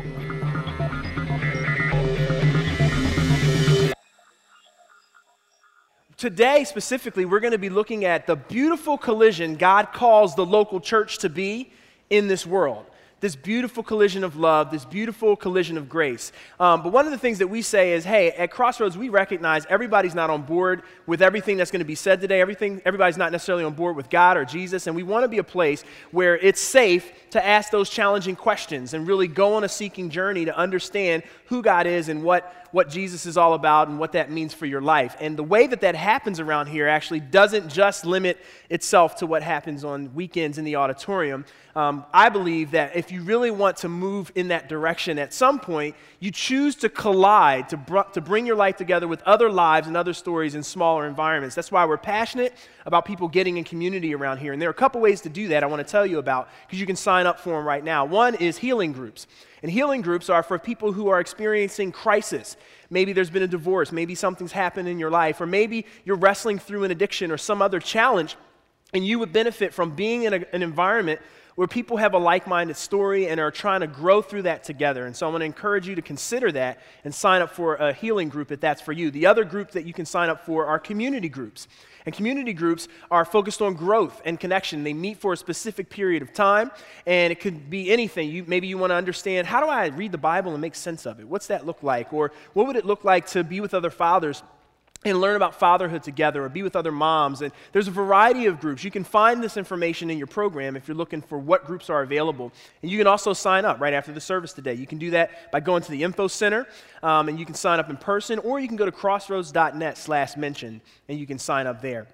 Today, specifically, we're going to be looking at the beautiful collision God calls the local church to be in this world. This beautiful collision of love, this beautiful collision of grace. But one of the things that we say is, hey, at Crossroads, we recognize everybody's not on board with everything that's going to be said today. Everybody's not necessarily on board with God or Jesus, and we want to be a place where it's safe to ask those challenging questions and really go on a seeking journey to understand who God is and what Jesus is all about and what that means for your life. And the way that happens around here actually doesn't just limit itself to what happens on weekends in the auditorium. I believe that if you really want to move in that direction, at some point, you choose to collide, to bring your life together with other lives and other stories in smaller environments. That's why we're passionate about people getting in community around here. And there are a couple ways to do that I want to tell you about, because you can sign up for them right now. One is healing groups. And healing groups are for people who are experiencing crisis. Maybe there's been a divorce, maybe something's happened in your life, or maybe you're wrestling through an addiction or some other challenge, and you would benefit from being in an environment where people have a like-minded story and are trying to grow through that together. And so I want to encourage you to consider that and sign up for a healing group if that's for you. The other group that you can sign up for are community groups. And community groups are focused on growth and connection. They meet for a specific period of time, and it could be anything. Maybe you want to understand, how do I read the Bible and make sense of it? What's that look like? Or what would it look like to be with other fathers and learn about fatherhood together, or be with other moms? And there's a variety of groups. You can find this information in your program if you're looking for what groups are available. And you can also sign up right after the service today. You can do that by going to the info center, and you can sign up in person, or you can go to crossroads.net/mention, and you can sign up there.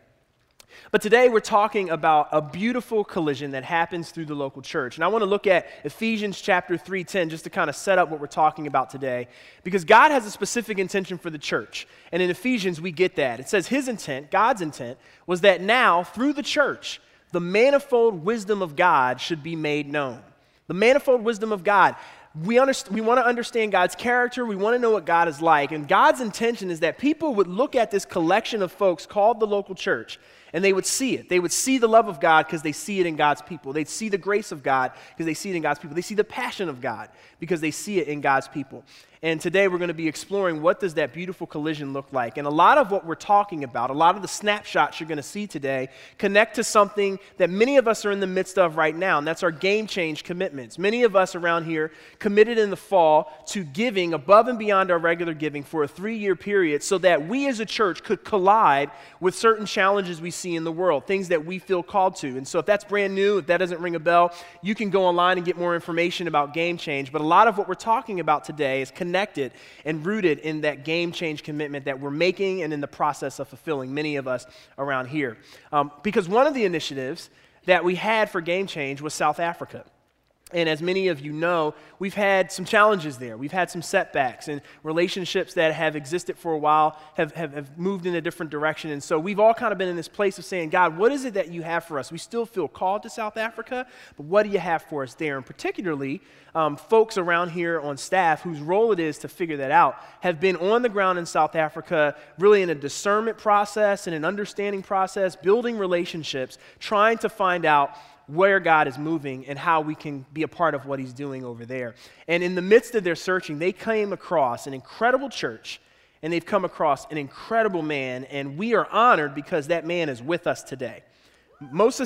But today we're talking about a beautiful collision that happens through the local church. And I want to look at Ephesians chapter 3:10 just to kind of set up what we're talking about today, because God has a specific intention for the church. And in Ephesians we get that. It says his intent, God's intent, was that now through the church, the manifold wisdom of God should be made known. The manifold wisdom of God. We want to understand God's character. We want to know what God is like. And God's intention is that people would look at this collection of folks called the local church, and they would see it. They would see the love of God because they see it in God's people. They'd see the grace of God because they see it in God's people. They see the passion of God because they see it in God's people. And today we're going to be exploring, what does that beautiful collision look like? And a lot of what we're talking about, a lot of the snapshots you're going to see today, connect to something that many of us are in the midst of right now, and that's our game change commitments. Many of us around here committed in the fall to giving above and beyond our regular giving for a 3-year period so that we as a church could collide with certain challenges we see in the world, things that we feel called to. And so if that's brand new, if that doesn't ring a bell, you can go online and get more information about Game Change. But a lot of what we're talking about today is connected and rooted in that game change commitment that we're making and in the process of fulfilling, many of us around here. Because one of the initiatives that we had for Game Change was South Africa. And as many of you know, we've had some challenges there. We've had some setbacks, and relationships that have existed for a while have moved in a different direction. And so we've all kind of been in this place of saying, God, what is it that you have for us? We still feel called to South Africa, but what do you have for us there? And particularly, folks around here on staff whose role it is to figure that out have been on the ground in South Africa, really in a discernment process and an understanding process, building relationships, trying to find out where God is moving and how we can be a part of what he's doing over there. And in the midst of their searching, they came across an incredible church, and they've come across an incredible man, and we are honored because that man is with us today. Moses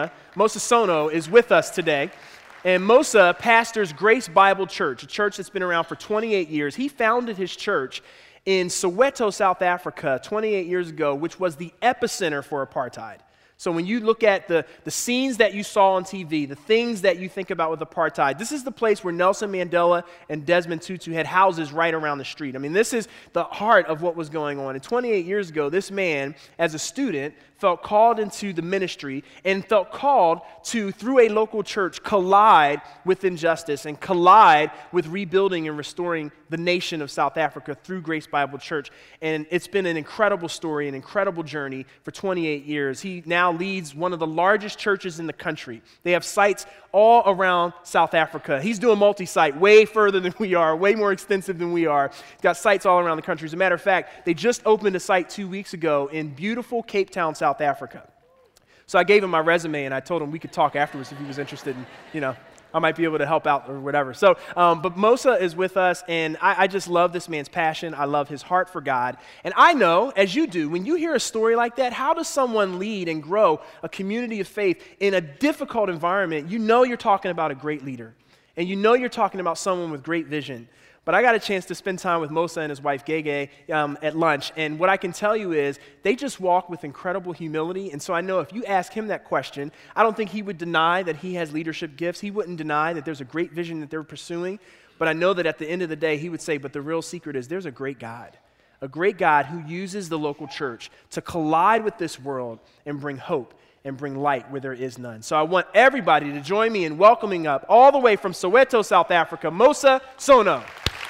Sono is with us today. And Mosa pastors Grace Bible Church, a church that's been around for 28 years. He founded his church in Soweto, South Africa, 28 years ago, which was the epicenter for apartheid. So when you look at the scenes that you saw on TV, the things that you think about with apartheid, this is the place where Nelson Mandela and Desmond Tutu had houses right around the street. I mean, this is the heart of what was going on. And 28 years ago, this man, as a student, felt called into the ministry and felt called to, through a local church, collide with injustice and collide with rebuilding and restoring the nation of South Africa through Grace Bible Church. And it's been an incredible story, an incredible journey for 28 years. He now leads one of the largest churches in the country. They have sites all around South Africa. He's doing multi-site way further than we are, way more extensive than we are. He's got sites all around the country. As a matter of fact, they just opened a site 2 weeks ago in beautiful Cape Town, South Africa. So I gave him my resume and I told him we could talk afterwards if he was interested in, I might be able to help out or whatever. So, but Mosa is with us, and I just love this man's passion. I love his heart for God. And I know, as you do, when you hear a story like that, how does someone lead and grow a community of faith in a difficult environment? You know you're talking about a great leader, and you know you're talking about someone with great vision. But I got a chance to spend time with Mosa and his wife, Gege, at lunch. And what I can tell you is they just walk with incredible humility. And so I know if you ask him that question, I don't think he would deny that he has leadership gifts. He wouldn't deny that there's a great vision that they're pursuing. But I know that at the end of the day, he would say, but the real secret is there's a great God who uses the local church to collide with this world and bring hope and bring light where there is none. So I want everybody to join me in welcoming up all the way from Soweto, South Africa, Mosa Sono.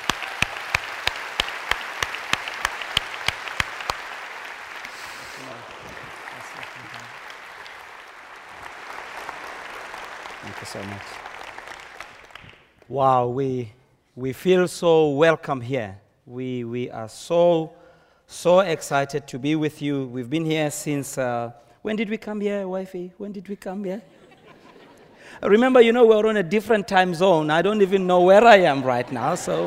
Thank you so much. Wow, we feel so welcome here. We are so excited to be with you. We've been here since, when did we come here, wifey? When did we come here? Remember, we're on a different time zone. I don't even know where I am right now. So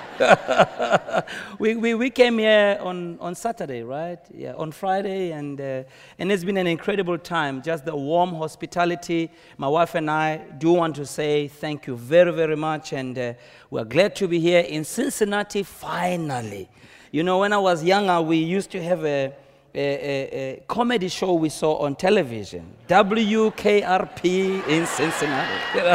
we came here on Saturday, right? Yeah, on Friday, and it's been an incredible time. Just the warm hospitality. My wife and I do want to say thank you very, very much, and we're glad to be here in Cincinnati finally. When I was younger, we used to have a comedy show we saw on television, WKRP in Cincinnati.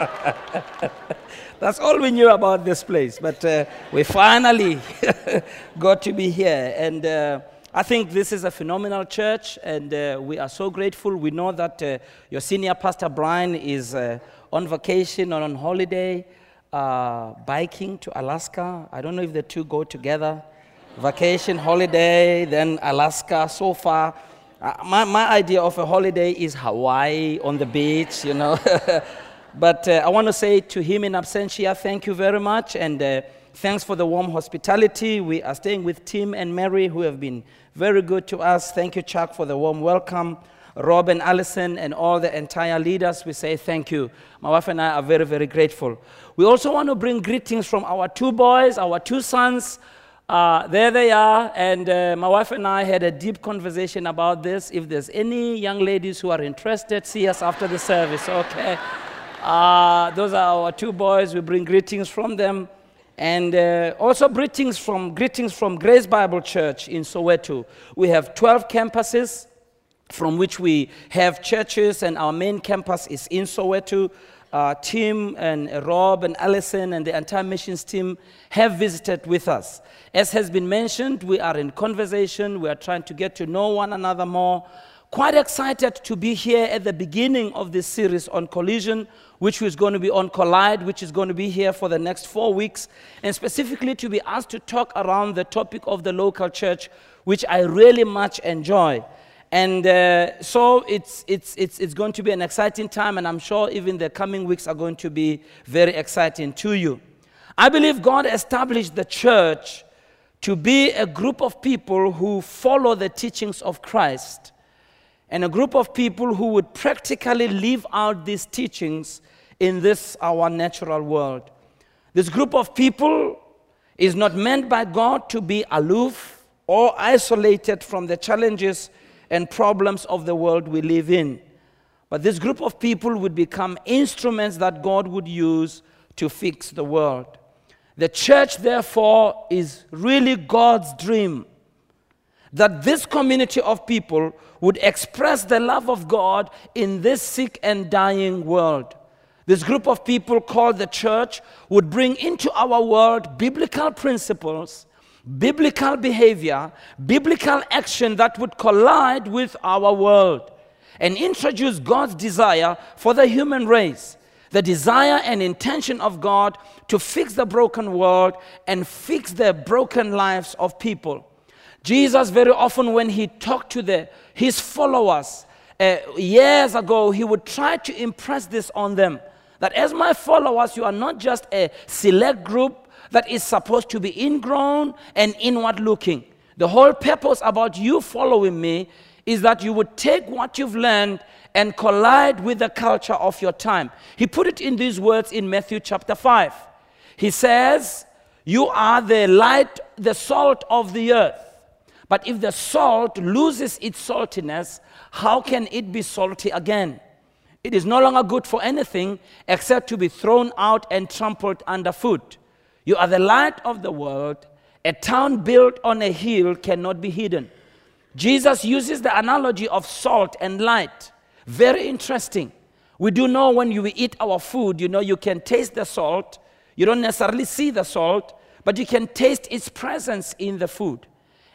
That's all we knew about this place, but we finally got to be here. And I think this is a phenomenal church, and we are so grateful. We know that your senior pastor, Brian, is on vacation or on holiday, biking to Alaska. I don't know if the two go together. Vacation, holiday, then Alaska. So far, my idea of a holiday is Hawaii on the beach, But I want to say to him in absentia, thank you very much, and thanks for the warm hospitality. We are staying with Tim and Mary, who have been very good to us. Thank you, Chuck, for the warm welcome. Rob and Allison and all the entire leaders, we say thank you. My wife and I are very, very grateful. We also want to bring greetings from our two boys, our two sons. There they are, and my wife and I had a deep conversation about this. If there's any young ladies who are interested, see us after the service, okay? Those are our two boys. We bring greetings from them, and also greetings from Grace Bible Church in Soweto. We have 12 campuses from which we have churches, and our main campus is in Soweto. Tim and Rob and Allison and the entire missions team have visited with us. As has been mentioned, we are in conversation. We are trying to get to know one another more. Quite excited to be here at the beginning of this series on Collision, which is going to be on Collide, which is going to be here for the next 4 weeks, and specifically to be asked to talk around the topic of the local church, which I really much enjoy. And so it's going to be an exciting time, and I'm sure even the coming weeks are going to be very exciting to you. I believe God established the church to be a group of people who follow the teachings of Christ, and a group of people who would practically live out these teachings in this, our natural world. This group of people is not meant by God to be aloof or isolated from the challenges and problems of the world we live in. But this group of people would become instruments that God would use to fix the world. The church, therefore, is really God's dream, that this community of people would express the love of God in this sick and dying world. This group of people called the church would bring into our world biblical principles, biblical behavior, biblical action that would collide with our world and introduce God's desire for the human race, the desire and intention of God to fix the broken world and fix the broken lives of people. Jesus, very often when he talked to his followers years ago, he would try to impress this on them, that as my followers, you are not just a select group that is supposed to be ingrown and inward looking. The whole purpose about you following me is that you would take what you've learned and collide with the culture of your time. He put it in these words in Matthew chapter 5. He says, you are the light, the salt of the earth. But if the salt loses its saltiness, how can it be salty again? It is no longer good for anything except to be thrown out and trampled underfoot. You are the light of the world. A town built on a hill cannot be hidden. Jesus uses the analogy of salt and light. Very interesting. We do know when you eat our food, you can taste the salt. You don't necessarily see the salt, but you can taste its presence in the food.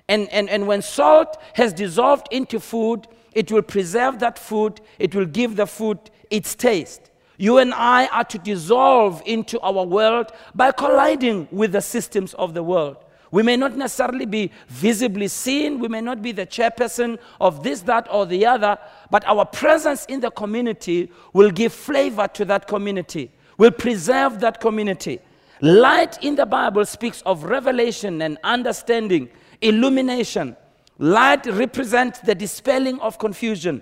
And when salt has dissolved into food, it will preserve that food. It will give the food its taste. You and I are to dissolve into our world by colliding with the systems of the world. We may not necessarily be visibly seen. We may not be the chairperson of this, that, or the other, but our presence in the community will give flavor to that community, will preserve that community. Light in the Bible speaks of revelation and understanding, illumination. Light represents the dispelling of confusion.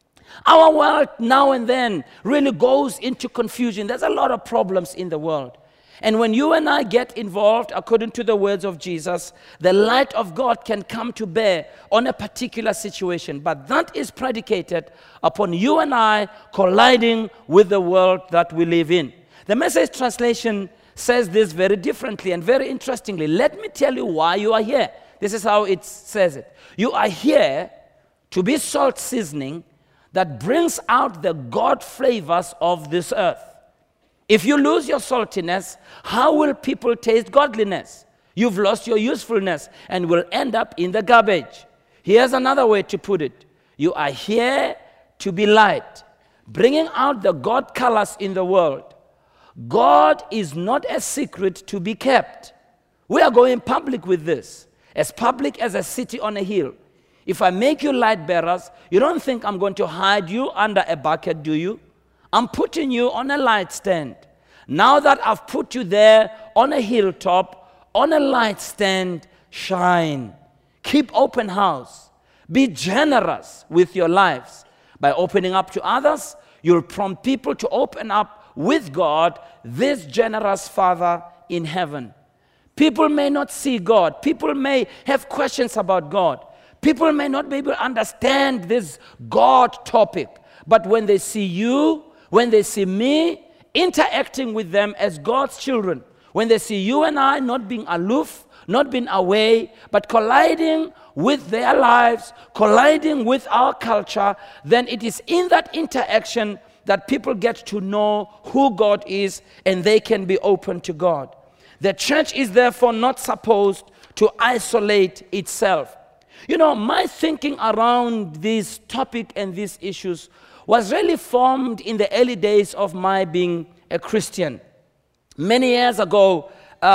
Our world now and then really goes into confusion. There's a lot of problems in the world. And when you and I get involved, according to the words of Jesus, the light of God can come to bear on a particular situation. But that is predicated upon you and I colliding with the world that we live in. The Message translation says this very differently and very interestingly. Let me tell you why you are here. This is how it says it. You are here to be salt seasoning that brings out the God flavors of this earth. If you lose your saltiness, how will people taste godliness? You've lost your usefulness and will end up in the garbage. Here's another way to put it. You are here to be light, bringing out the God colors in the world. God is not a secret to be kept. We are going public with this, as public as a city on a hill. If I make you light bearers, you don't think I'm going to hide you under a bucket, do you? I'm putting you on a light stand. Now that I've put you there on a hilltop, on a light stand, shine. Keep open house. Be generous with your lives. By opening up to others, you'll prompt people to open up with God, this generous Father in heaven. People may not see God. People may have questions about God. People may not be able to understand this God topic. But when they see you, when they see me interacting with them as God's children, when they see you and I not being aloof, not being away, but colliding with their lives, colliding with our culture, then it is in that interaction that people get to know who God is and they can be open to God. The church is therefore not supposed to isolate itself. My thinking around this topic and these issues was really formed in the early days of my being a Christian. Many years ago,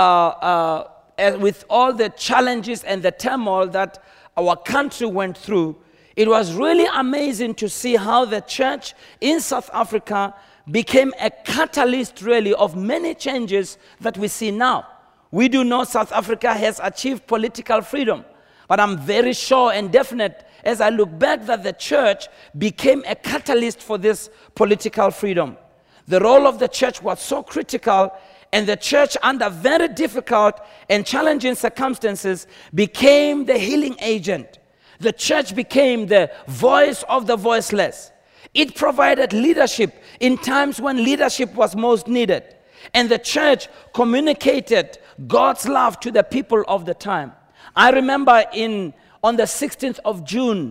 with all the challenges and the turmoil that our country went through, it was really amazing to see how the church in South Africa became a catalyst really of many changes that we see now. We do know South Africa has achieved political freedom, but I'm very sure and definite as I look back that the church became a catalyst for this political freedom. The role of the church was so critical, and the church, under very difficult and challenging circumstances, became the healing agent. The church became the voice of the voiceless. It provided leadership in times when leadership was most needed. And the church communicated God's love to the people of the time. I remember on the 16th of June,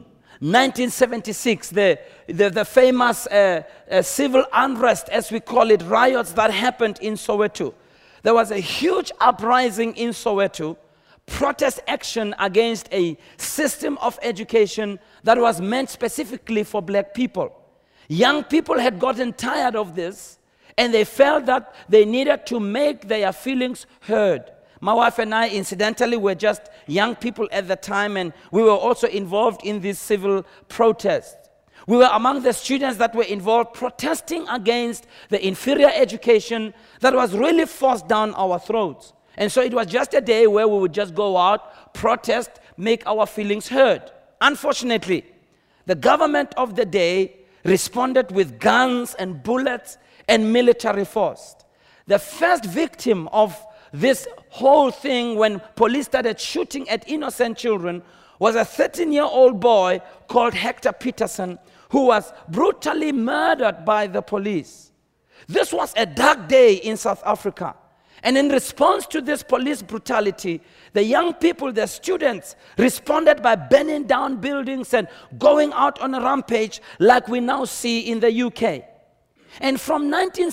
1976, the famous civil unrest, as we call it, riots that happened in Soweto. There was a huge uprising in Soweto, protest action against a system of education that was meant specifically for black people. Young people had gotten tired of this, and they felt that they needed to make their feelings heard. My wife and I, incidentally, were just young people at the time, and we were also involved in this civil protest. We were among the students that were involved protesting against the inferior education that was really forced down our throats. And so it was just a day where we would just go out, protest, make our feelings heard. Unfortunately, The government of the day responded with guns and bullets and military force. The first victim of this whole thing, when police started shooting at innocent children, was a 13-year-old boy called Hector Peterson, who was brutally murdered by the police. This was a dark day in South Africa. And in response to this police brutality, the young people, the students, responded by burning down buildings and going out on a rampage like we now see in the UK. And from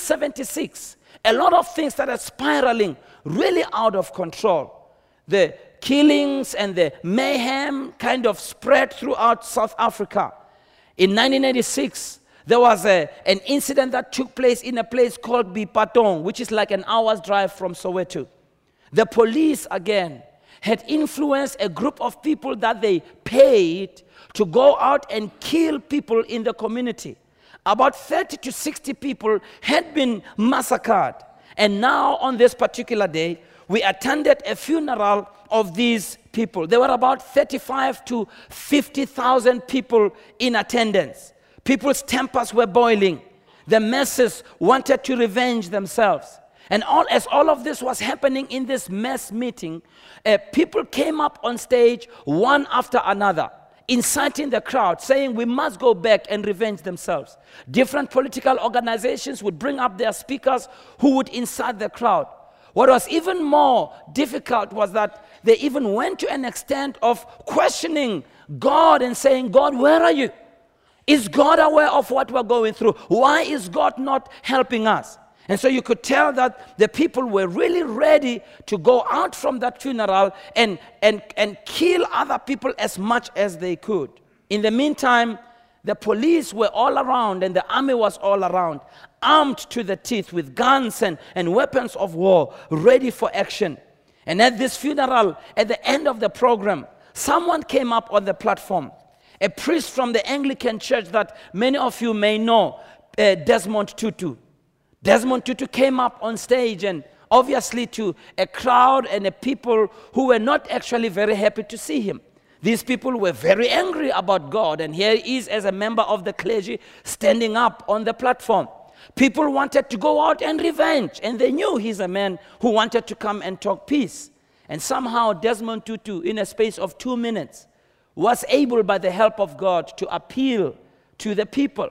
1976, a lot of things started spiraling really out of control. The killings and the mayhem kind of spread throughout South Africa. In 1986, there was an incident that took place in a place called Bipatong, which is like an hour's drive from Soweto. The police, again, had influenced a group of people that they paid to go out and kill people in the community. About 30 to 60 people had been massacred. And now, on this particular day, we attended a funeral of these people. There were about 35 to 50,000 people in attendance. People's tempers were boiling. The masses wanted to revenge themselves. And as all of this was happening in this mass meeting, people came up on stage one after another, inciting the crowd, saying we must go back and revenge themselves. Different political organizations would bring up their speakers who would incite the crowd. What was even more difficult was that they even went to an extent of questioning God and saying, God, where are you? Is God aware of what we're going through? Why is God not helping us? And so you could tell that the people were really ready to go out from that funeral and kill other people as much as they could. In the meantime, the police were all around and the army was all around, armed to the teeth with guns and weapons of war, ready for action. And at this funeral, at the end of the program, someone came up on the platform, a priest from the Anglican church that many of you may know, Desmond Tutu. Desmond Tutu came up on stage, and obviously to a crowd and a people who were not actually very happy to see him. These people were very angry about God, and here he is as a member of the clergy standing up on the platform. People wanted to go out and revenge, and they knew he's a man who wanted to come and talk peace. And somehow Desmond Tutu, in a space of 2 minutes, was able, by the help of God, to appeal to the people,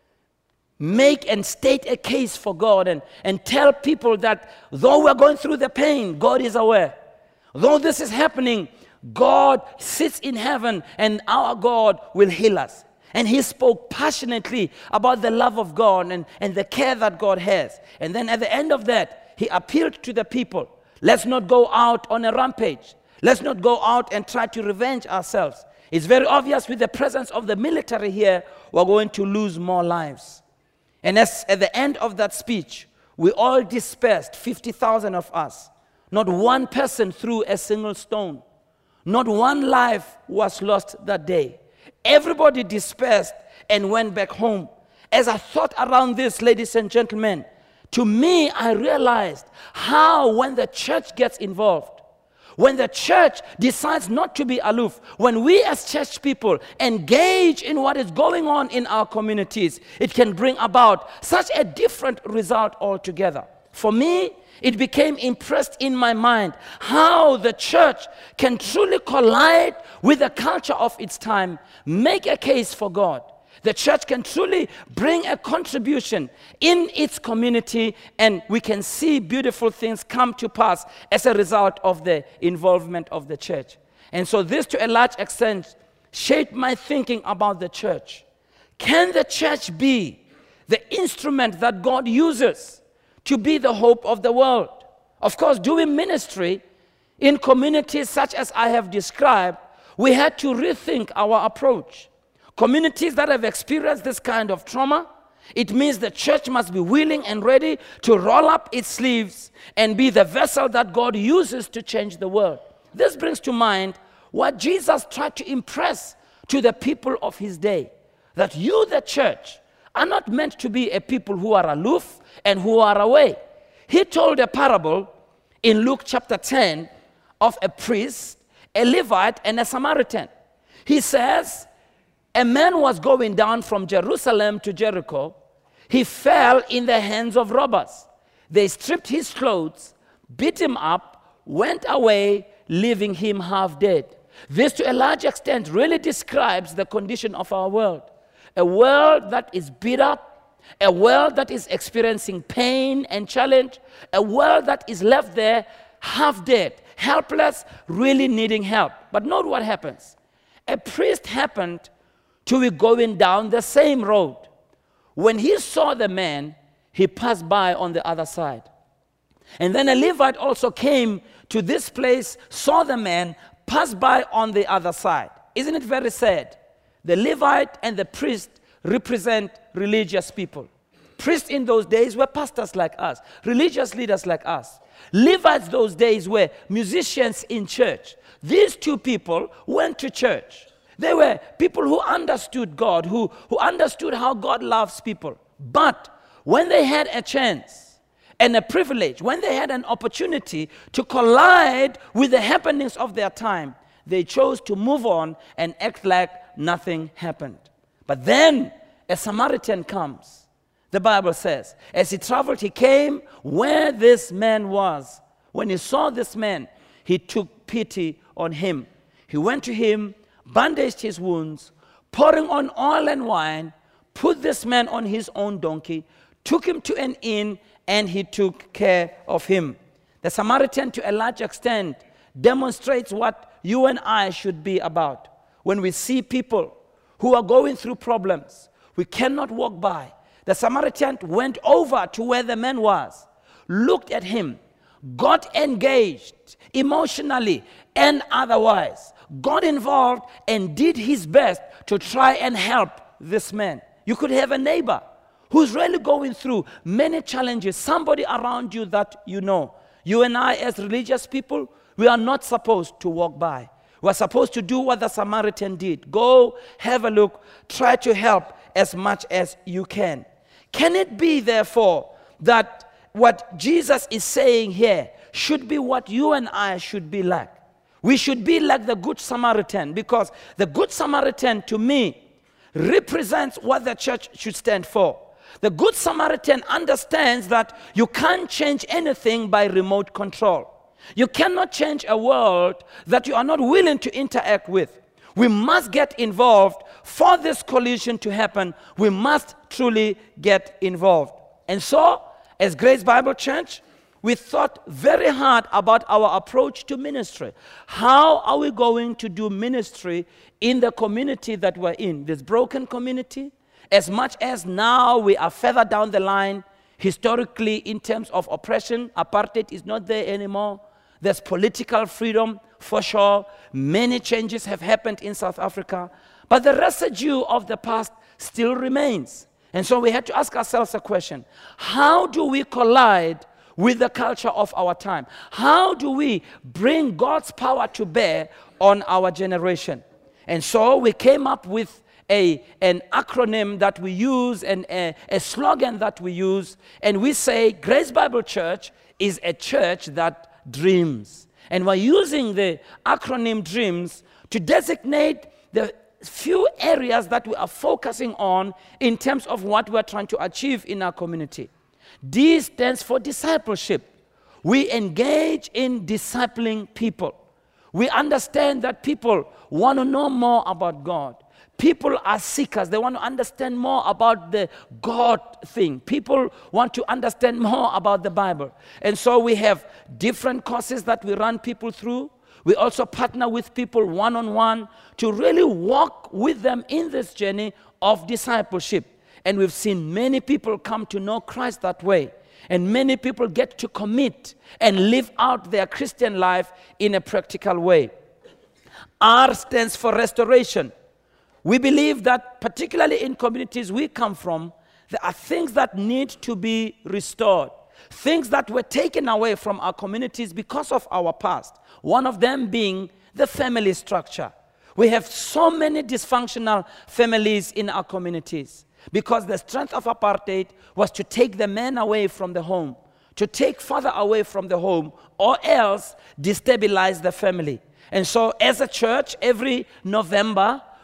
make and state a case for God, and tell people that though we're going through the pain, God is aware. Though this is happening, God sits in heaven and our God will heal us. And he spoke passionately about the love of God and the care that God has. And then at the end of that, he appealed to the people. Let's not go out on a rampage. Let's not go out and try to revenge ourselves. It's very obvious with the presence of the military here, we're going to lose more lives. And as at the end of that speech, we all dispersed, 50,000 of us. Not one person threw a single stone. Not one life was lost that day. Everybody dispersed and went back home. As I thought around this, ladies and gentlemen, to me, I realized how when the church gets involved, when the church decides not to be aloof, when we as church people engage in what is going on in our communities, it can bring about such a different result altogether. For me, it became impressed in my mind how the church can truly collide with the culture of its time, make a case for God. The church can truly bring a contribution in its community, and we can see beautiful things come to pass as a result of the involvement of the church. And so this, to a large extent, shaped my thinking about the church. Can the church be the instrument that God uses to be the hope of the world? Of course, doing ministry in communities such as I have described, we had to rethink our approach. Communities that have experienced this kind of trauma, it means the church must be willing and ready to roll up its sleeves and be the vessel that God uses to change the world. This brings to mind what Jesus tried to impress to the people of his day, that you, the church, are not meant to be a people who are aloof and who are away. He told a parable in Luke chapter 10 of a priest, a Levite, and a Samaritan. He says, a man was going down from Jerusalem to Jericho. He fell in the hands of robbers. They stripped his clothes, beat him up, went away, leaving him half dead. This, to a large extent, really describes the condition of our world. A world that is beat up, a world that is experiencing pain and challenge, a world that is left there half dead, helpless, really needing help. But note what happens. A priest happened to be going down the same road. When he saw the man, he passed by on the other side. And then a Levite also came to this place, saw the man, passed by on the other side. Isn't it very sad? The Levite and the priest represent religious people. Priests in those days were pastors like us, religious leaders like us. Levites those days were musicians in church. These two people went to church. They were people who understood God, who understood how God loves people. But when they had a chance and a privilege, when they had an opportunity to collide with the happenings of their time, they chose to move on and act like nothing happened. But then a Samaritan comes. The Bible says, as he traveled, he came where this man was. When he saw this man, he took pity on him. He went to him, bandaged his wounds, pouring on oil and wine, put this man on his own donkey, took him to an inn, and he took care of him. The Samaritan, to a large extent, demonstrates what you and I should be about. When we see people who are going through problems, we cannot walk by. The Samaritan went over to where the man was, looked at him, got engaged emotionally and otherwise, got involved and did his best to try and help this man. You could have a neighbor who's really going through many challenges, somebody around you that you know. You and I, as religious people, we are not supposed to walk by. We're supposed to do what the Samaritan did. Go, have a look, try to help as much as you can. Can it be, therefore, that what Jesus is saying here should be what you and I should be like? We should be like the Good Samaritan, because the Good Samaritan, to me, represents what the church should stand for. The Good Samaritan understands that you can't change anything by remote control. You cannot change a world that you are not willing to interact with. We must get involved. For this collision to happen, we must truly get involved. And so, as Grace Bible Church, we thought very hard about our approach to ministry. How are we going to do ministry in the community that we're in, this broken community? As much as now we are further down the line, historically, in terms of oppression, apartheid is not there anymore. There's political freedom, for sure. Many changes have happened in South Africa. But the residue of the past still remains. And so we had to ask ourselves a question. How do we collide with the culture of our time? How do we bring God's power to bear on our generation? And so we came up with an acronym that we use and a slogan that we use. And we say Grace Bible Church is a church that dreams. And we're using the acronym DREAMS to designate the few areas that we are focusing on in terms of what we're trying to achieve in our community. D stands for discipleship. We engage in discipling people. We understand that people want to know more about God. People are seekers. They want to understand more about the God thing. People want to understand more about the Bible. And so we have different courses that we run people through. We also partner with people one-on-one to really walk with them in this journey of discipleship. And we've seen many people come to know Christ that way. And many people get to commit and live out their Christian life in a practical way. R stands for restoration. We believe that particularly in communities we come from, there are things that need to be restored. Things that were taken away from our communities because of our past. One of them being the family structure. We have so many dysfunctional families in our communities because the strength of apartheid was to take the man away from the home, to take father away from the home, or else destabilize the family. And so as a church, every November,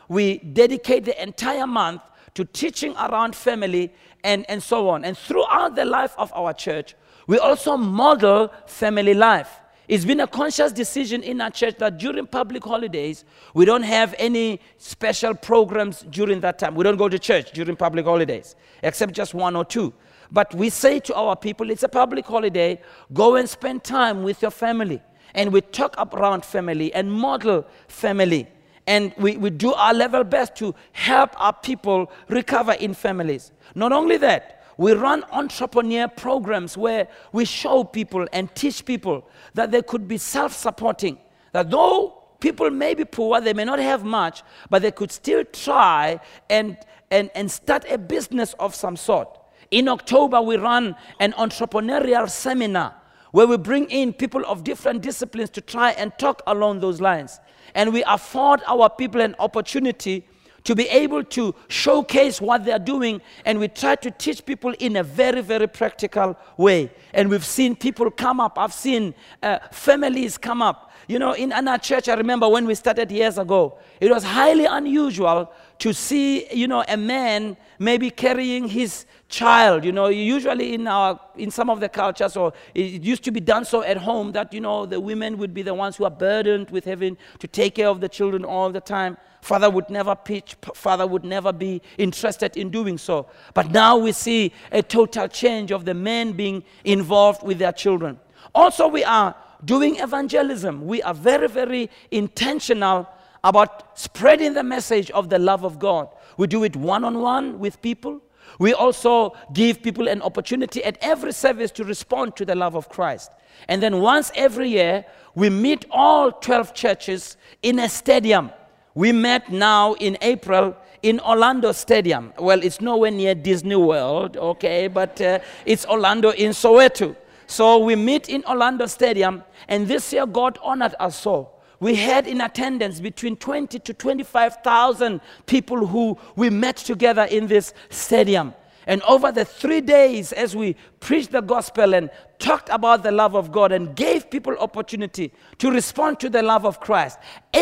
we dedicate the entire month to teaching around family and so on. And throughout the life of our church, we also model family life. It's been a conscious decision in our church that during public holidays, we don't have any special programs during that time. We don't go to church during public holidays, except just one or two. But we say to our people, it's a public holiday, go and spend time with your family. And we talk around family and model family. And we do our level best to help our people recover in families. Not only that, we run entrepreneur programs where we show people and teach people that they could be self-supporting. That though people may be poor, they may not have much, but they could still try and start a business of some sort. In October, we run an entrepreneurial seminar where we bring in people of different disciplines to try and talk along those lines. And we afford our people an opportunity to be able to showcase what they're doing, and we try to teach people in a very, very practical way. And we've seen people come up. I've seen families come up. You know, in our church, I remember when we started years ago, it was highly unusual to see, you know, a man maybe carrying his child. You know, usually in some of the cultures, or it used to be done so at home, that, you know, the women would be the ones who are burdened with having to take care of the children all the time. Father would never pitch, father would never be interested in doing so. But now we see a total change of the men being involved with their children. Also, we are doing evangelism. We are very, very intentional about spreading the message of the love of God. We do it one-on-one with people. We also give people an opportunity at every service to respond to the love of Christ. And then once every year, we meet all 12 churches in a stadium. We met now in April in Orlando Stadium. Well, it's nowhere near Disney World, okay, but it's Orlando in Soweto. So we meet in Orlando Stadium, and this year God honored us so. We had in attendance between 20 to 25,000 people who we met together in this stadium. And over the 3 days, as we preached the gospel and talked about the love of God and gave people opportunity to respond to the love of Christ,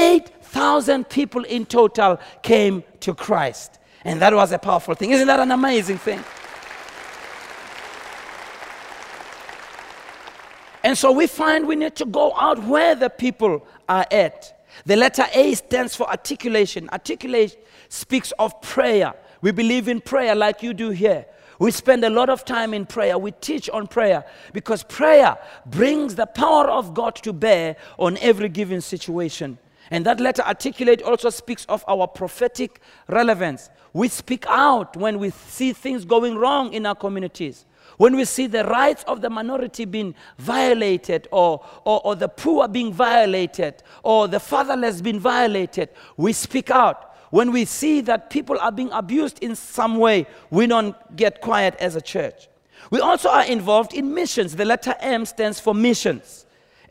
8,000 people in total came to Christ. And that was a powerful thing. Isn't that an amazing thing? And so we find we need to go out where the people are at. The letter A stands for articulation. Articulation speaks of prayer. We believe in prayer like you do here. We spend a lot of time in prayer. We teach on prayer because prayer brings the power of God to bear on every given situation. And that letter articulate also speaks of our prophetic relevance. We speak out when we see things going wrong in our communities. When we see the rights of the minority being violated, or the poor being violated, or the fatherless being violated, we speak out. When we see that people are being abused in some way, we don't get quiet as a church. We also are involved in missions. The letter M stands for missions.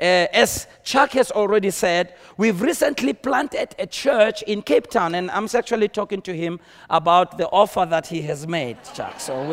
As Chuck has already said, we've recently planted a church in Cape Town, and I'm actually talking to him about the offer that he has made, Chuck. So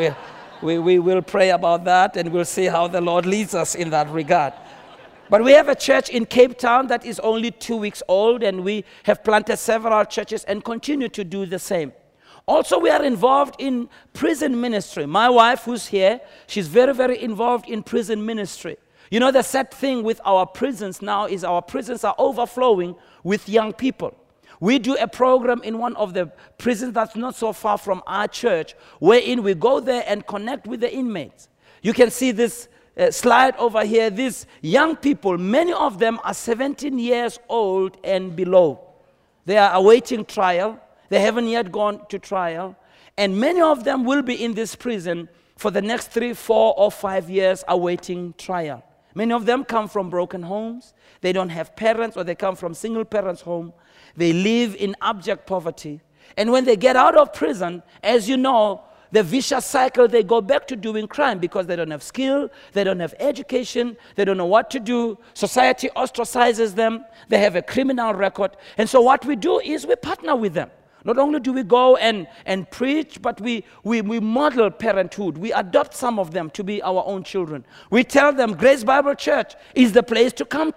we will pray about that, and we'll see how the Lord leads us in that regard. But we have a church in Cape Town that is only 2 weeks old, and we have planted several churches and continue to do the same. Also, we are involved in prison ministry. My wife, who's here, she's very, very involved in prison ministry. You know, the sad thing with our prisons now is our prisons are overflowing with young people. We do a program in one of the prisons that's not so far from our church, wherein we go there and connect with the inmates. You can see this slide over here. These young people, many of them are 17 years old and below. They are awaiting trial. They haven't yet gone to trial. And many of them will be in this prison for the next 3, 4, or 5 years awaiting trial. Many of them come from broken homes. They don't have parents, or they come from single parents' home. They live in abject poverty. And when they get out of prison, as you know, the vicious cycle, they go back to doing crime because they don't have skill, they don't have education, they don't know what to do. Society ostracizes them. They have a criminal record. And so what we do is we partner with them. Not only do we go and preach, but we model parenthood. We adopt some of them to be our own children. We tell them Grace Bible Church is the place to come to.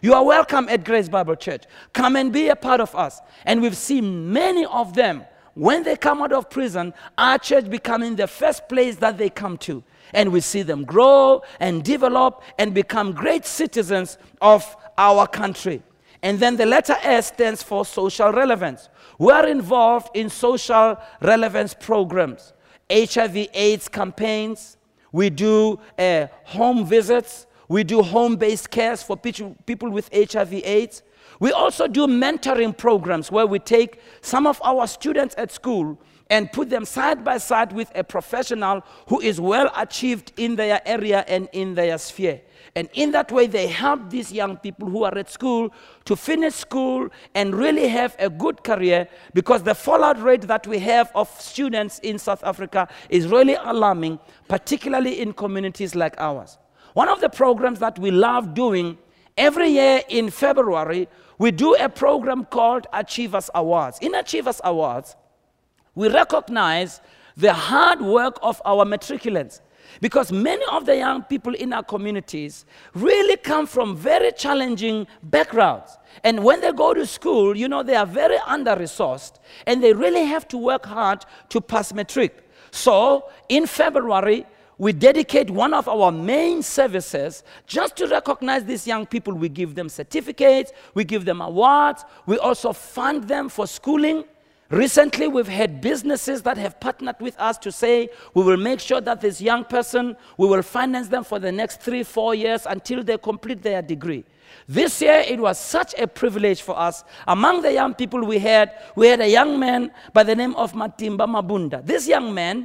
You are welcome at Grace Bible Church. Come and be a part of us. And we've seen many of them, when they come out of prison, our church becoming the first place that they come to. And we see them grow and develop and become great citizens of our country. And then the letter S stands for social relevance. We are involved in social relevance programs, HIV/AIDS campaigns. We do home visits. We do home-based cares for people with HIV/AIDS. We also do mentoring programs where we take some of our students at school and put them side by side with a professional who is well achieved in their area and in their sphere. And in that way, they help these young people who are at school to finish school and really have a good career, because the fallout rate that we have of students in South Africa is really alarming, particularly in communities like ours. One of the programs that we love doing, every year in February, we do a program called Achievers Awards. In Achievers Awards, we recognize the hard work of our matriculants, because many of the young people in our communities really come from very challenging backgrounds. And when they go to school, you know, they are very under-resourced, and they really have to work hard to pass matric. So in February, we dedicate one of our main services just to recognize these young people. We give them certificates, we give them awards, we also fund them for schooling. Recently, we've had businesses that have partnered with us to say, we will make sure that this young person, we will finance them for the next 3-4 years until they complete their degree. This year, it was such a privilege for us. Among the young people we had a young man by the name of Matimba Mabunda. This young man,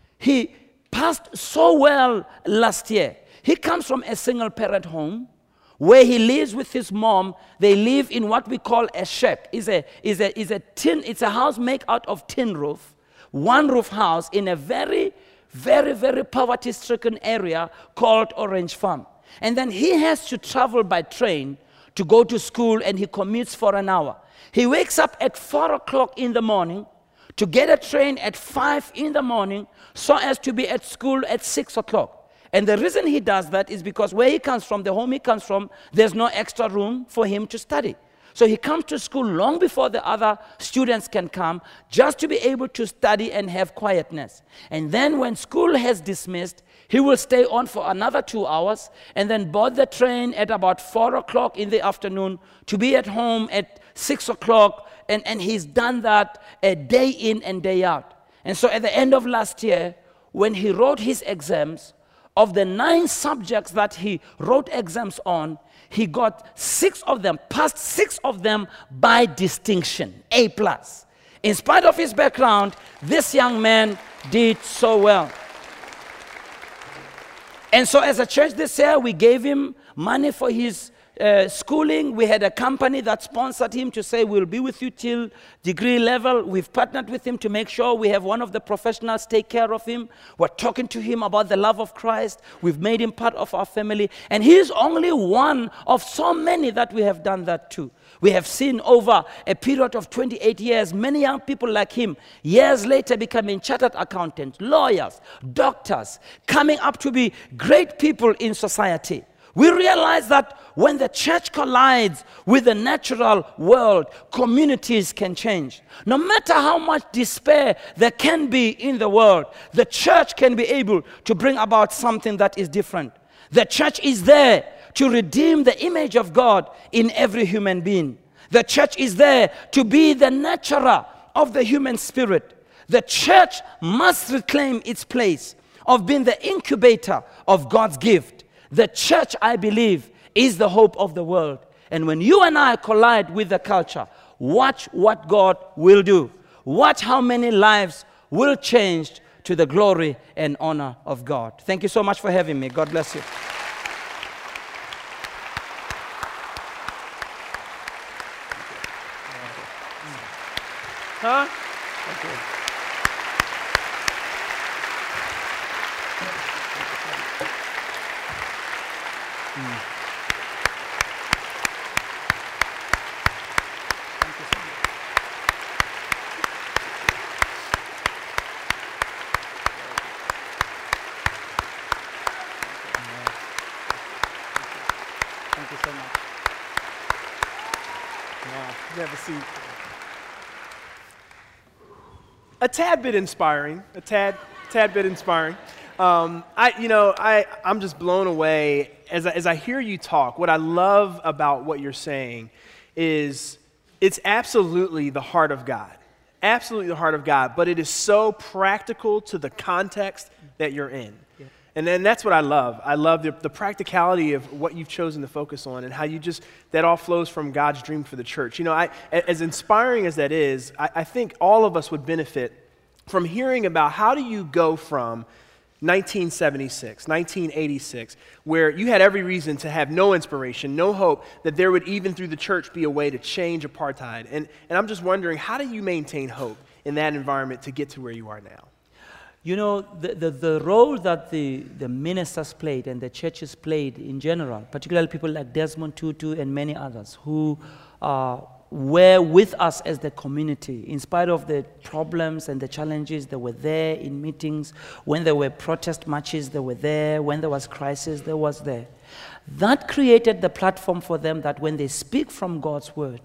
he passed so well last year. He comes from a single-parent home where he lives with his mom. They live in what we call a shack. It's a house made out of tin roof, one roof house in a very, very, very poverty-stricken area called Orange Farm. And then he has to travel by train to go to school, and he commutes for an hour. He wakes up at 4 o'clock in the morning to get a train at 5 in the morning so as to be at school at 6 o'clock. And the reason he does that is because where he comes from, the home he comes from, there's no extra room for him to study. So he comes to school long before the other students can come, just to be able to study and have quietness. And then when school has dismissed, he will stay on for another 2 hours and then board the train at about 4 o'clock in the afternoon to be at home at 6 o'clock. And he's done that a day in and day out. And so at the end of last year, when he wrote his exams, of the 9 subjects that he wrote exams on, he got 6 of them, passed 6 of them by distinction, A+. In spite of his background, this young man did so well. And so as a church this year, we gave him money for his schooling. We had a company that sponsored him to say, we'll be with you till degree level. We've partnered with him to make sure we have one of the professionals take care of him. We're talking to him about the love of Christ. We've made him part of our family. And he's only one of so many that we have done that to. We have seen over a period of 28 years, many young people like him, years later becoming chartered accountants, lawyers, doctors, coming up to be great people in society. We realize that when the church collides with the natural world, communities can change. No matter how much despair there can be in the world, the church can be able to bring about something that is different. The church is there to redeem the image of God in every human being. The church is there to be the nurturer of the human spirit. The church must reclaim its place of being the incubator of God's gift. The church, I believe, is the hope of the world. And when you and I collide with the culture, watch what God will do. Watch how many lives will change to the glory and honor of God. Thank you so much for having me. God bless you. Huh? Okay. Thank you so much. Have a seat. A tad bit inspiring. A tad bit inspiring. I'm just blown away as I hear you talk. What I love about what you're saying is it's absolutely the heart of God. Absolutely the heart of God, but it is so practical to the context that you're in. Yeah. And then that's what I love. I love the practicality of what you've chosen to focus on and how that all flows from God's dream for the church. As inspiring as that is, I think all of us would benefit from hearing about how do you go from 1976, 1986, where you had every reason to have no inspiration, no hope that there would even through the church be a way to change apartheid. And I'm just wondering, how do you maintain hope in that environment to get to where you are now? The role that the ministers played and the churches played in general, particularly people like Desmond Tutu and many others who were with us as the community. In spite of the problems and the challenges, they were there in meetings. When there were protest marches, they were there. When there was crisis, they was there. That created the platform for them that when they speak from God's word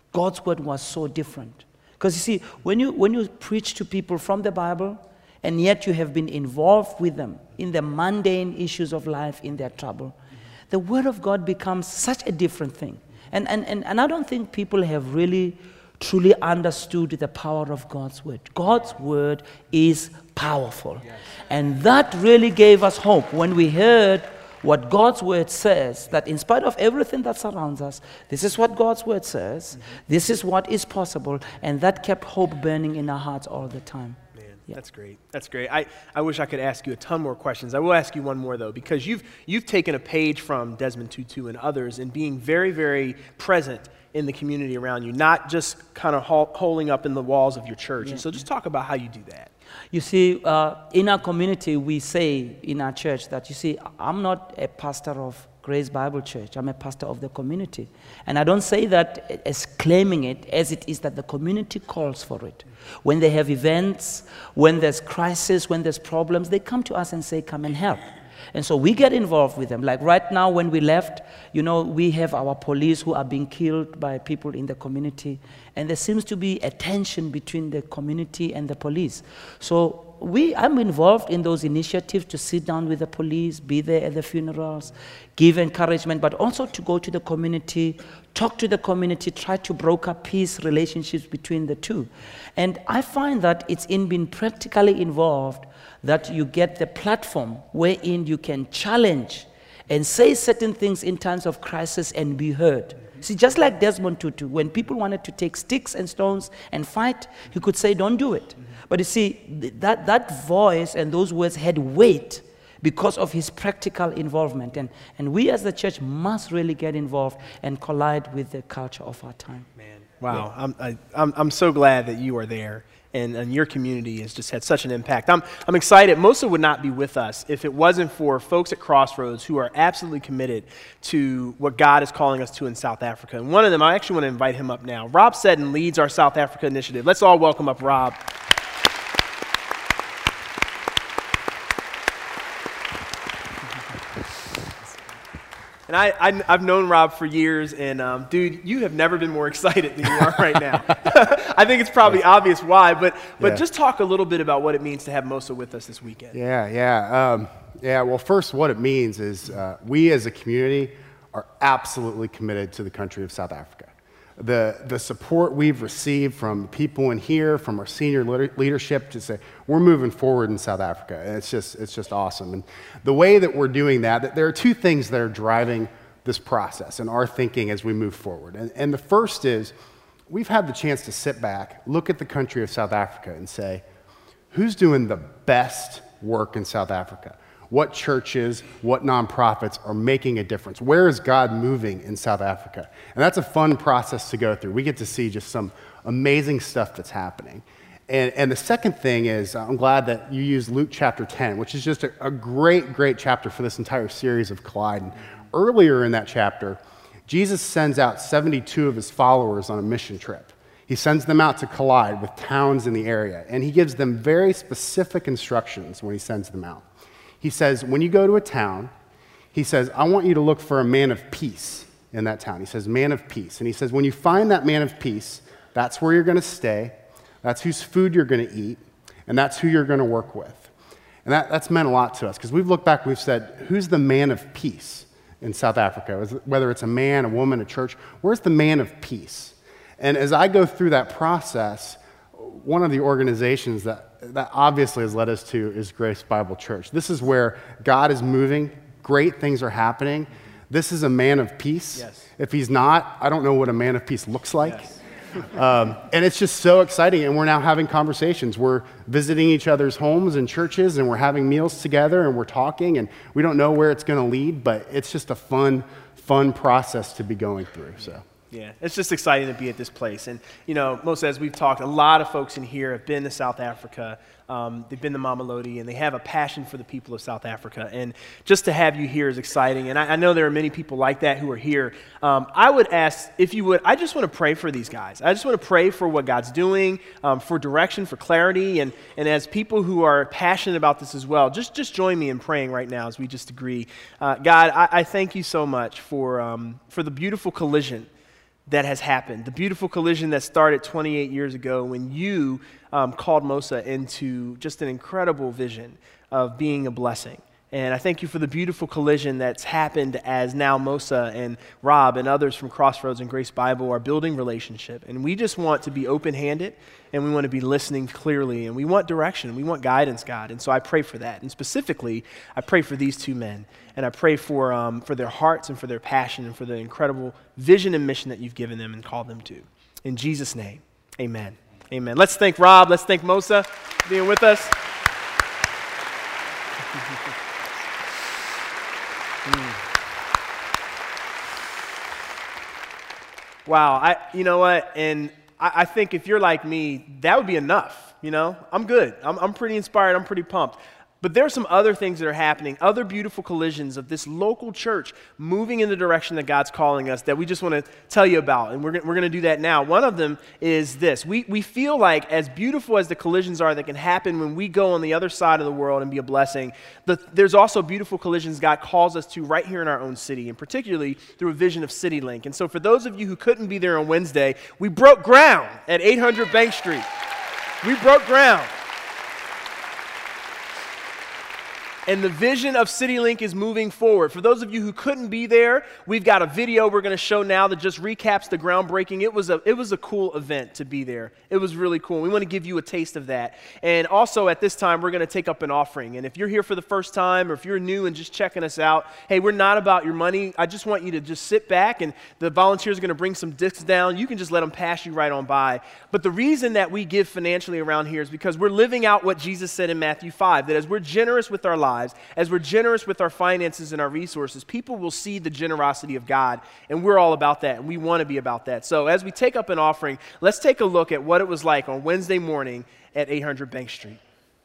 was so different. Because you see, when you preach to people from the Bible, and yet you have been involved with them in the mundane issues of life, in their trouble, the word of God becomes such a different thing. And I don't think people have really, truly understood the power of God's word. God's word is powerful. Yes. And that really gave us hope when we heard what God's word says, that in spite of everything that surrounds us, this is what God's word says, this is what is possible, and that kept hope burning in our hearts all the time. Yeah. That's great. That's great. I wish I could ask you a ton more questions. I will ask you one more, though, because you've taken a page from Desmond Tutu and others in being very, very present in the community around you, not just kind of holding up in the walls of your church. Yeah. And so just talk about how you do that. You see, in our community, we say in our church that, you see, I'm not a pastor of Grace Bible Church. I'm a pastor of the community. And I don't say that as claiming it, as it is that the community calls for it. When they have events, when there's crisis, when there's problems, they come to us and say, come and help. And so we get involved with them. Like right now when we left, we have our police who are being killed by people in the community. And there seems to be a tension between the community and the police. So I'm involved in those initiatives to sit down with the police, be there at the funerals, give encouragement, but also to go to the community, talk to the community, try to broker peace relationships between the two. And I find that it's in being practically involved that you get the platform wherein you can challenge and say certain things in times of crisis and be heard. See, just like Desmond Tutu, when people wanted to take sticks and stones and fight, he could say, don't do it. But you see, that voice and those words had weight because of his practical involvement. And we as the church must really get involved and collide with the culture of our time. Man, wow. Yeah. I'm so glad that you are there. And your community has just had such an impact. I'm excited. Mosa would not be with us if it wasn't for folks at Crossroads who are absolutely committed to what God is calling us to in South Africa. And one of them, I actually want to invite him up now. Rob Seddon leads our South Africa initiative. Let's all welcome up Rob. And I've known Rob for years, and dude, you have never been more excited than you are right now. I think it's probably obvious why, but just talk a little bit about what it means to have Mosa with us this weekend. Yeah. Well, first, what it means is we as a community are absolutely committed to the country of South Africa. The support we've received from people in here, from our senior leadership, to say we're moving forward in South Africa. And it's just awesome. And the way that we're doing that, there are two things that are driving this process and our thinking as we move forward. And the first is we've had the chance to sit back, look at the country of South Africa and say, who's doing the best work in South Africa? What churches, what nonprofits are making a difference? Where is God moving in South Africa? And that's a fun process to go through. We get to see just some amazing stuff that's happening. And the second thing is, I'm glad that you used Luke chapter 10, which is just a great chapter for this entire series of Collide. And earlier in that chapter, Jesus sends out 72 of his followers on a mission trip. He sends them out to collide with towns in the area, and he gives them very specific instructions when he sends them out. He says, when you go to a town, he says, I want you to look for a man of peace. in that town. He says, man of peace. And he says, when you find that man of peace, that's where you're going to stay, that's whose food you're going to eat, and that's who you're going to work with. And that's meant a lot to us, because we've looked back, we've said, who's the man of peace in South Africa? Whether it's a man, a woman, a church, where's the man of peace? And as I go through that process, one of the organizations that obviously has led us to is Grace Bible Church. This is where God is moving, great things are happening. This is a man of peace. Yes. If he's not, I don't know what a man of peace looks like. Yes. And it's just so exciting, and we're now having conversations. We're visiting each other's homes and churches, and we're having meals together, and we're talking, and we don't know where it's going to lead, but it's just a fun process to be going through. So. Yeah, it's just exciting to be at this place. And, you know, Mosa, as we've talked, a lot of folks in here have been to South Africa. They've been to Mamelodi, and they have a passion for the people of South Africa. And just to have you here is exciting. And I know there are many people like that who are here. I would ask, if you would, I just want to pray for these guys. I just want to pray for what God's doing, for direction, for clarity. And as people who are passionate about this as well, just join me in praying right now as we just agree. God, I thank you so much for the beautiful collision that has happened, the beautiful collision that started 28 years ago when you called Mosa into just an incredible vision of being a blessing. And I thank you for the beautiful collision that's happened as now Mosa and Rob and others from Crossroads and Grace Bible are building relationship. And we just want to be open-handed, and we want to be listening clearly, and we want direction, we want guidance, God. And so I pray for that. And specifically, I pray for these two men, and I pray for their hearts and for their passion and for the incredible vision and mission that you've given them and called them to. In Jesus' name, amen. Amen. Let's thank Rob. Let's thank Mosa for being with us. Wow, you know what, and I think if you're like me, that would be enough, you know? I'm good. I'm pretty inspired. I'm pretty pumped. But there are some other things that are happening, other beautiful collisions of this local church moving in the direction that God's calling us that we just want to tell you about, and we're going to do that now. One of them is this. We feel like as beautiful as the collisions are that can happen when we go on the other side of the world and be a blessing, there's also beautiful collisions God calls us to right here in our own city, and particularly through a vision of CityLink. And so for those of you who couldn't be there on Wednesday, we broke ground at 800 Bank Street. We broke ground. And the vision of CityLink is moving forward. For those of you who couldn't be there, we've got a video we're going to show now that just recaps the groundbreaking. It was a cool event to be there. It was really cool. We want to give you a taste of that. And also at this time, we're going to take up an offering. And if you're here for the first time or if you're new and just checking us out, hey, we're not about your money. I just want you to just sit back, and the volunteers are going to bring some discs down. You can just let them pass you right on by. But the reason that we give financially around here is because we're living out what Jesus said in Matthew 5, that as we're generous with our lives, as we're generous with our finances and our resources, people will see the generosity of God, and we're all about that, and we want to be about that. So as we take up an offering, let's take a look at what it was like on Wednesday morning at 800 Bank Street.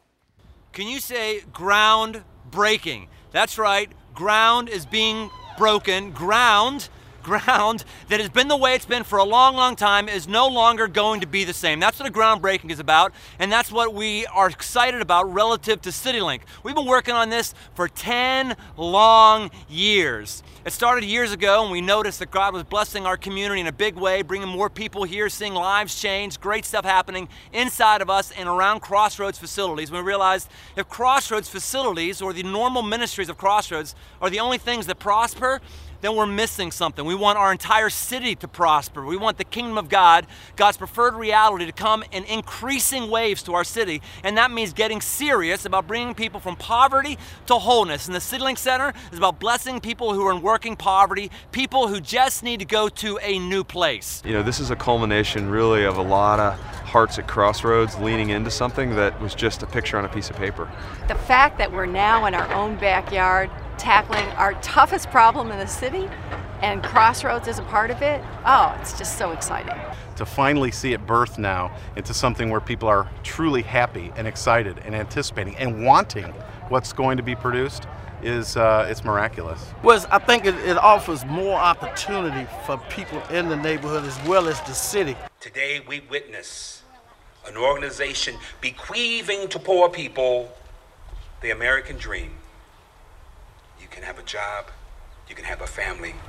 Can you say ground breaking? That's right, ground is being broken. Ground that has been the way it's been for a long, long time is no longer going to be the same. That's what a groundbreaking is about, and that's what we are excited about relative to CityLink. We've been working on this for 10 long years. It started years ago, and we noticed that God was blessing our community in a big way, bringing more people here, seeing lives change, great stuff happening inside of us and around Crossroads facilities. We realized if Crossroads facilities or the normal ministries of Crossroads are the only things that prosper, then we're missing something. We want our entire city to prosper. We want the kingdom of God, God's preferred reality, to come in increasing waves to our city. And that means getting serious about bringing people from poverty to wholeness. And the CityLink Center is about blessing people who are in working poverty, people who just need to go to a new place. You know, this is a culmination really of a lot of hearts at Crossroads leaning into something that was just a picture on a piece of paper. The fact that we're now in our own backyard tackling our toughest problem in the city, and Crossroads is a part of it, it's just so exciting. To finally see it birth now into something where people are truly happy and excited and anticipating and wanting what's going to be produced is it's miraculous. Well, I think it offers more opportunity for people in the neighborhood as well as the city. Today we witness an organization bequeathing to poor people the American dream. You can have a job, you can have a family,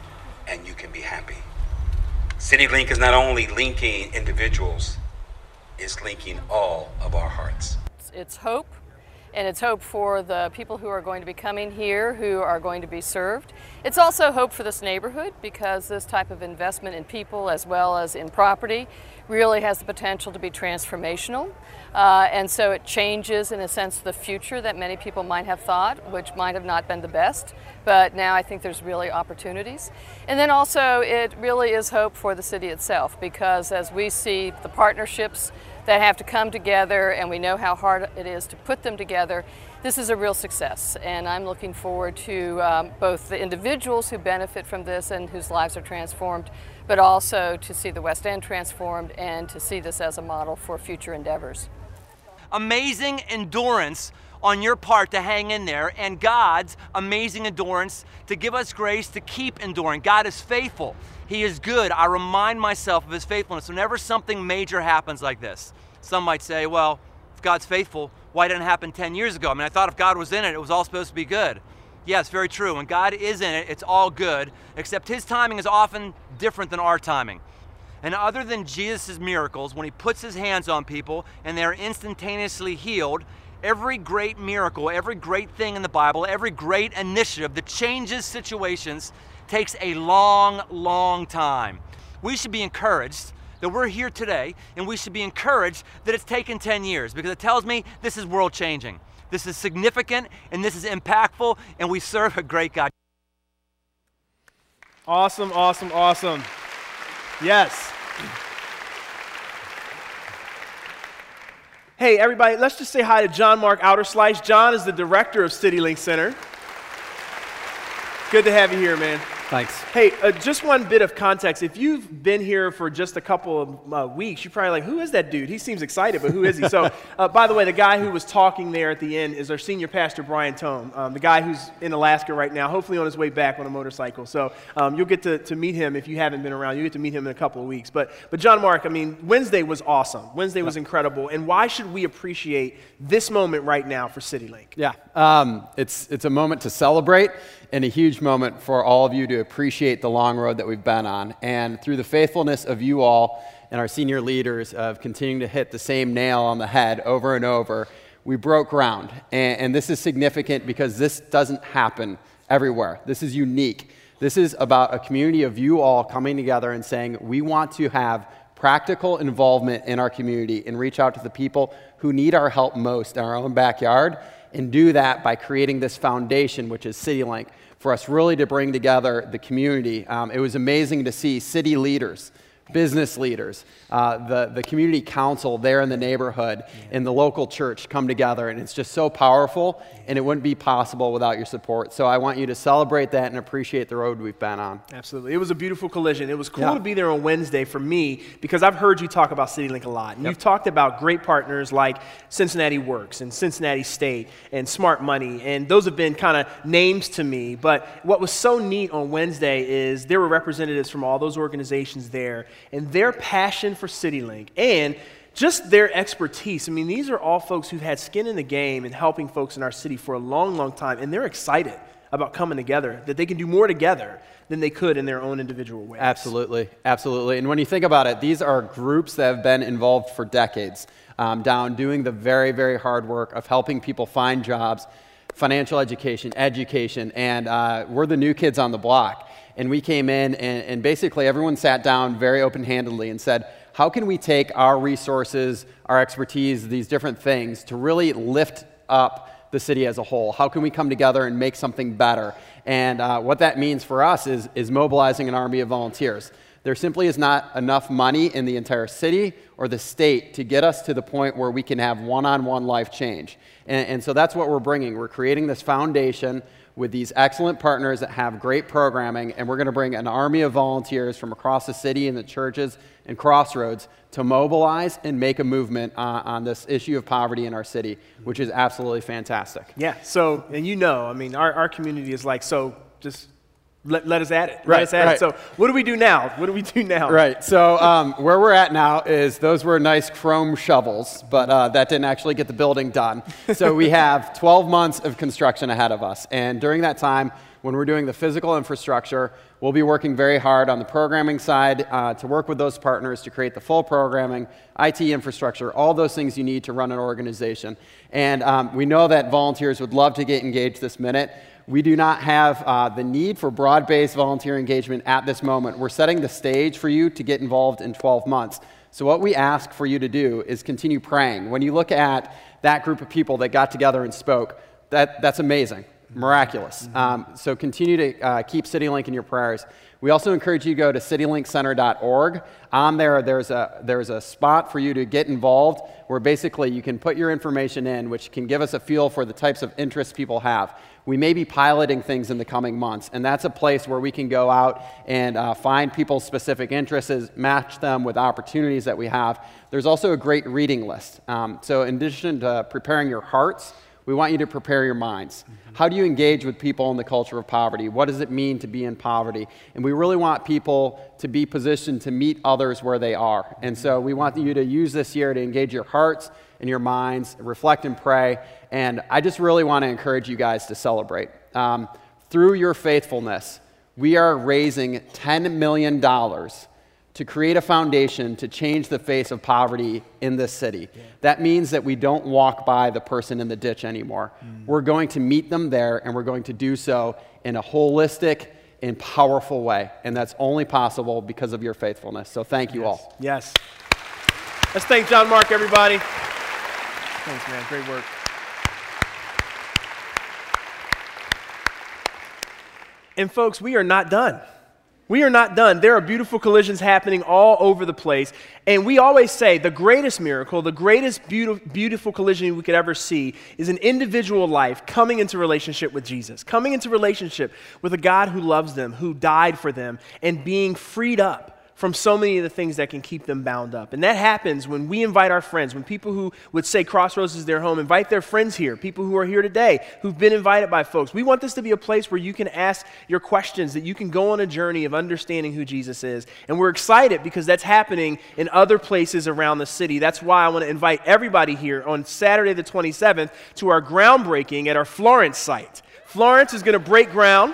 and you can be happy. CityLink is not only linking individuals, it's linking all of our hearts. It's hope, and it's hope for the people who are going to be coming here, who are going to be served. It's also hope for this neighborhood, because this type of investment in people as well as in property really has the potential to be transformational. And so it changes, in a sense, the future that many people might have thought, which might have not been the best. But now I think there's really opportunities. And then also it really is hope for the city itself, because as we see the partnerships that have to come together, and we know how hard it is to put them together, this is a real success. And I'm looking forward to both the individuals who benefit from this and whose lives are transformed, but also to see the West End transformed and to see this as a model for future endeavors. Amazing endurance on your part to hang in there, and God's amazing endurance to give us grace to keep enduring. God is faithful. He is good. I remind myself of his faithfulness whenever something major happens like this. Some might say, well, if God's faithful, why didn't it happen 10 years ago? I mean, I thought if God was in it, it was all supposed to be good. Yeah, it's very true. When God is in it, it's all good, except his timing is often different than our timing. And other than Jesus' miracles, when he puts his hands on people and they're instantaneously healed, every great miracle, every great thing in the Bible, every great initiative that changes situations takes a long, long time. We should be encouraged that we're here today, and we should be encouraged that it's taken 10 years, because it tells me this is world changing. This is significant, and this is impactful, and we serve a great God. Awesome, awesome, awesome. Yes. Hey, everybody, let's just say hi to John Mark Outerslice. John is the director of CityLink Center. Good to have you here, man. Thanks. Hey, just one bit of context. If you've been here for just a couple of weeks, you're probably like, who is that dude? He seems excited, but who is he? So, by the way, the guy who was talking there at the end is our senior pastor, Brian Tome, the guy who's in Alaska right now, hopefully on his way back on a motorcycle. So you'll get to meet him if you haven't been around. You'll get to meet him in a couple of weeks. But John Mark, I mean, Wednesday was awesome. Wednesday was incredible. And why should we appreciate this moment right now for CityLink? Yeah, it's a moment to celebrate, and a huge moment for all of you to appreciate the long road that we've been on. And through the faithfulness of you all and our senior leaders of continuing to hit the same nail on the head over and over, we broke ground. And this is significant because this doesn't happen everywhere. This is unique. This is about a community of you all coming together and saying, we want to have practical involvement in our community and reach out to the people who need our help most in our own backyard, and do that by creating this foundation, which is CityLink, for us really to bring together the community. It was amazing to see city leaders, business leaders, the community council there in the neighborhood, and the local church come together, and it's just so powerful, and it wouldn't be possible without your support. So I want you to celebrate that and appreciate the road we've been on. Absolutely. It was a beautiful collision. It was cool to be there on Wednesday for me, because I've heard you talk about CityLink a lot. And you've talked about great partners like Cincinnati Works and Cincinnati State and Smart Money, and those have been kind of names to me. But what was so neat on Wednesday is there were representatives from all those organizations there, and their passion for CityLink and just their expertise. I mean, these are all folks who've had skin in the game and helping folks in our city for a long, long time, and they're excited about coming together, that they can do more together than they could in their own individual ways. Absolutely, absolutely. And when you think about it, these are groups that have been involved for decades, down doing the very, very hard work of helping people find jobs, financial education, and we're the new kids on the block. And we came in, and basically everyone sat down very open-handedly and said, how can we take our resources, our expertise, these different things to really lift up the city as a whole? How can we come together and make something better? And what that means for us is mobilizing an army of volunteers. There simply is not enough money in the entire city or the state to get us to the point where we can have one-on-one life change. And so that's what we're bringing. We're creating this foundation with these excellent partners that have great programming, and we're going to bring an army of volunteers from across the city and the churches and Crossroads to mobilize and make a movement on this issue of poverty in our city, which is absolutely fantastic. Yeah, so, and you know, I mean, our community is like, so just Let us at it. Right, Let us at right. it. So what do we do now? What do we do now? Right. So where we're at now is those were nice chrome shovels, but that didn't actually get the building done. So we have 12 months of construction ahead of us. And during that time, when we're doing the physical infrastructure, we'll be working very hard on the programming side to work with those partners to create the full programming, IT infrastructure, all those things you need to run an organization. And we know that volunteers would love to get engaged this minute. We do not have the need for broad-based volunteer engagement at this moment. We're setting the stage for you to get involved in 12 months. So what we ask for you to do is continue praying. When you look at that group of people that got together and spoke, that's amazing, miraculous. So continue to keep CityLink in your prayers. We also encourage you to go to citylinkcenter.org. On there, there's a spot for you to get involved where basically you can put your information in, which can give us a feel for the types of interests people have. We may be piloting things in the coming months, and that's a place where we can go out and find people's specific interests, match them with opportunities that we have. There's also a great reading list. So in addition to preparing your hearts, we want you to prepare your minds. How do you engage with people in the culture of poverty? What does it mean to be in poverty? And we really want people to be positioned to meet others where they are. And so we want you to use this year to engage your hearts and your minds, reflect and pray. And I just really want to encourage you guys to celebrate. Through your faithfulness, we are raising $10 million to create a foundation to change the face of poverty in this city. Yeah. That means that we don't walk by the person in the ditch anymore. We're going to meet them there, and we're going to do so in a holistic and powerful way. And that's only possible because of your faithfulness. So thank you all. Yes. Let's thank John Mark, everybody. Thanks, man. Great work. And folks, we are not done. We are not done. There are beautiful collisions happening all over the place. And we always say the greatest miracle, the greatest beautiful collision we could ever see is an individual life coming into relationship with Jesus, coming into relationship with a God who loves them, who died for them, and being freed up from so many of the things that can keep them bound up. And that happens when we invite our friends, when people who would say Crossroads is their home, invite their friends here, people who are here today, who've been invited by folks. We want this to be a place where you can ask your questions, that you can go on a journey of understanding who Jesus is. And we're excited because that's happening in other places around the city. That's why I want to invite everybody here on Saturday the 27th to our groundbreaking at our Florence site. Florence is going to break ground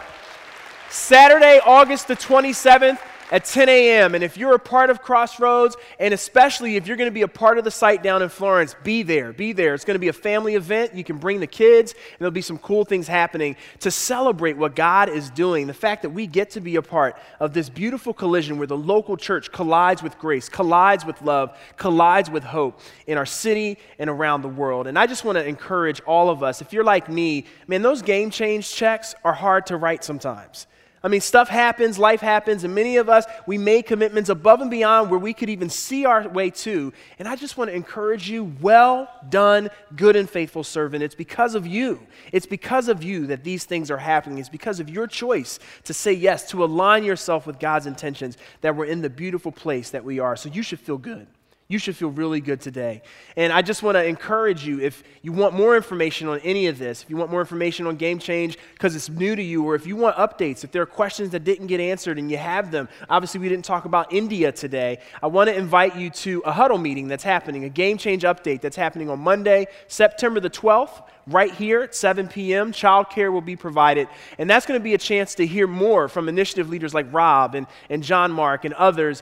Saturday, August the 27th, at 10 a.m. And if you're a part of Crossroads, and especially if you're going to be a part of the site down in Florence, be there. Be there. It's going to be a family event. You can bring the kids, and there'll be some cool things happening to celebrate what God is doing. The fact that we get to be a part of this beautiful collision where the local church collides with grace, collides with love, collides with hope in our city and around the world. And I just want to encourage all of us, if you're like me, man, those game change checks are hard to write sometimes. I mean, stuff happens, life happens, and many of us, we made commitments above and beyond where we could even see our way to. And I just want to encourage you, well done, good and faithful servant. It's because of you. It's because of you that these things are happening. It's because of your choice to say yes, to align yourself with God's intentions, that we're in the beautiful place that we are. So you should feel good. You should feel really good today. And I just want to encourage you, if you want more information on any of this, if you want more information on Game Change because it's new to you, or if you want updates, if there are questions that didn't get answered and you have them, obviously we didn't talk about India today, I want to invite you to a huddle meeting that's happening, a Game Change update that's happening on Monday, September the 12th, right here at 7 p.m. Childcare will be provided. And that's going to be a chance to hear more from initiative leaders like Rob and John Mark and others,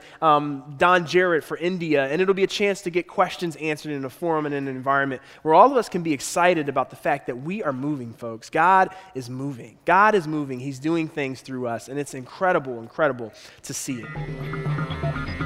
Don Jarrett for India. And it'll be a chance to get questions answered in a forum and in an environment where all of us can be excited about the fact that we are moving, folks. God is moving. God is moving. He's doing things through us. And it's incredible, incredible to see it.